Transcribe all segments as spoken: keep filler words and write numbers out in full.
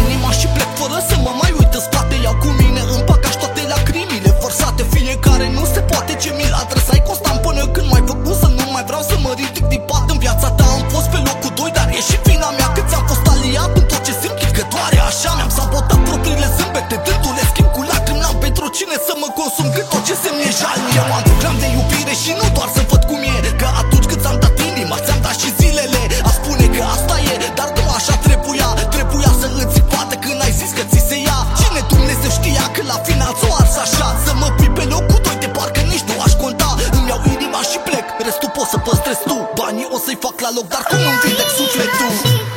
inima și plec fără să mă mai uit în spate. Iau cu mine în bagaș toate lacrimile vărsate. Fiecare nu se poate ce mi-l adresai constant, până când m-ai făcut să nu mai vreau să mă ridic din pat. În viața ta am fost pe locul doi, dar e și vina mea că ți-am fost aliat în tot ce simt. Chit că doare așa, mi-am sabotat propriile zâmbete, dându-le schimb cu lacrimi. N-am pentru cine să mă consum, cât tot ce semn e jalnic. Eu am program de iubire și nu doar să văd cum e, că atunci când ți-am dat inima, ți-am dat și zilele. A spune că asta e, dar nu așa trebuia. Trebuia să îți zic poate când ai zis că ți se ia. Cine Dumnezeu știa că la final ți-o ars așa. Să mă pui pe locul doi, de parcă nici nu aș conta. Îmi iau inima și plec, restul poți să păstrezi tu. Banii o să-i fac la loc, dar cum îmi vindec sufletul?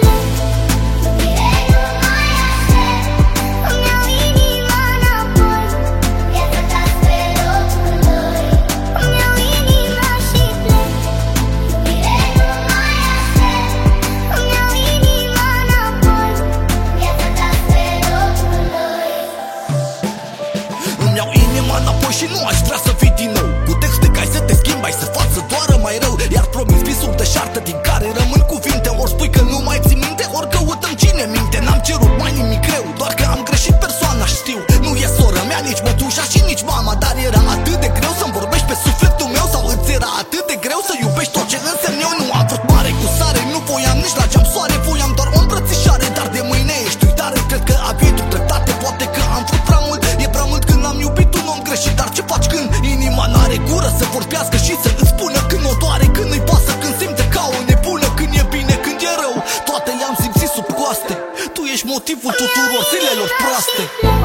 Iau inima înapoi și nu aș vrea să fii din nou cu texte care să te schimbi, ai să faci să doară mai rău. Iar promis visul de șartă din care rămân cuvinte. Ori spui că nu mai ții minte, ori căutăm cine minte. N-am cerut mai nimic greu, doar că am greșit persoana, știu. Nu e sora mea, nici mătușa și nici mama, dar era atât de greu să-mi vorbești pe sufletul meu. Sau îți era atât de greu să iubești tot ce însemn eu? Nu am vrut mare cu sare, nu voiam nici la geam soare. Voiam doar o îmbrățișare, dar de mâine ești uitare. Cred că aveai tu dreptate, poate că am vrut prea mult. E prea mult când am iubit un om greșit. Dar ce faci când inima n-are gură să vorbească și să îți spună când o doare, când îi pasă, când simte ca o nebună, când e bine, când e rău? Toate le-am simțit sub coaste. Tu ești motivul tuturor zilelor proaste.